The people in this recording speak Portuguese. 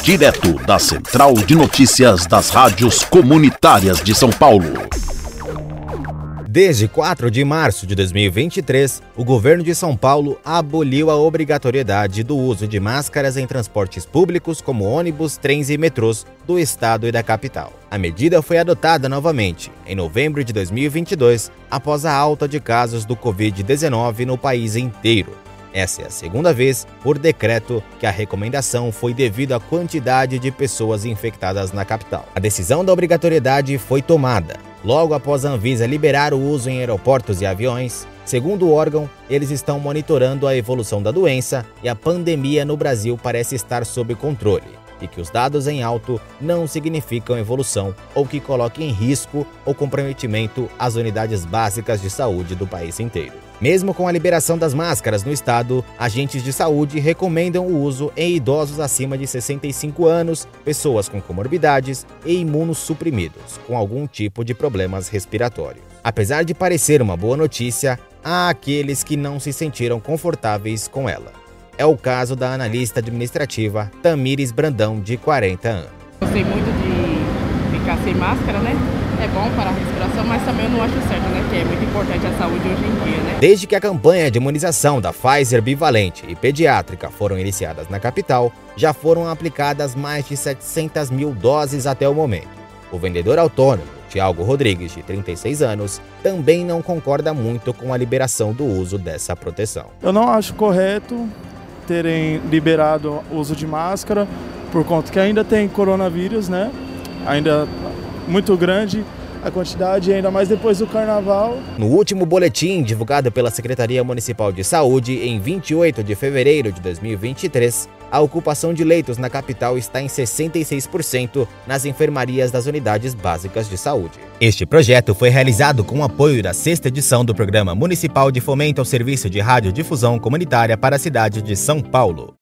direto da Central de Notícias das Rádios Comunitárias de São Paulo. Desde 4 de março de 2023, o governo de São Paulo aboliu a obrigatoriedade do uso de máscaras em transportes públicos como ônibus, trens e metrôs do estado e da capital. A medida foi adotada novamente em novembro de 2022, após a alta de casos do Covid-19 no país inteiro. Essa é a segunda vez, por decreto, que a recomendação foi devido à quantidade de pessoas infectadas na capital. A decisão da obrigatoriedade foi tomada logo após a Anvisa liberar o uso em aeroportos e aviões. Segundo o órgão, eles estão monitorando a evolução da doença e a pandemia no Brasil parece estar sob controle, e que os dados em alto não significam evolução ou que coloque em risco ou comprometimento as unidades básicas de saúde do país inteiro. Mesmo com a liberação das máscaras no estado, agentes de saúde recomendam o uso em idosos acima de 65 anos, pessoas com comorbidades e imunossuprimidos, com algum tipo de problemas respiratórios. Apesar de parecer uma boa notícia, há aqueles que não se sentiram confortáveis com ela. É o caso da analista administrativa Tamires Brandão, de 40 anos. Gostei muito de ficar sem máscara, né? É bom para a respiração, mas também eu não acho certo, né? Que é muito importante a saúde hoje em dia, né? Desde que a campanha de imunização da Pfizer bivalente e pediátrica foram iniciadas na capital, já foram aplicadas mais de 700 mil doses até o momento. O vendedor autônomo, Tiago Rodrigues, de 36 anos, também não concorda muito com a liberação do uso dessa proteção. Eu não acho correto terem liberado o uso de máscara, por conta que ainda tem coronavírus, né? Ainda muito grande a quantidade, ainda mais depois do carnaval. No último boletim divulgado pela Secretaria Municipal de Saúde, em 28 de fevereiro de 2023, a ocupação de leitos na capital está em 66% nas enfermarias das unidades básicas de saúde. Este projeto foi realizado com o apoio da 6ª edição do Programa Municipal de Fomento ao Serviço de Radiodifusão Comunitária para a cidade de São Paulo.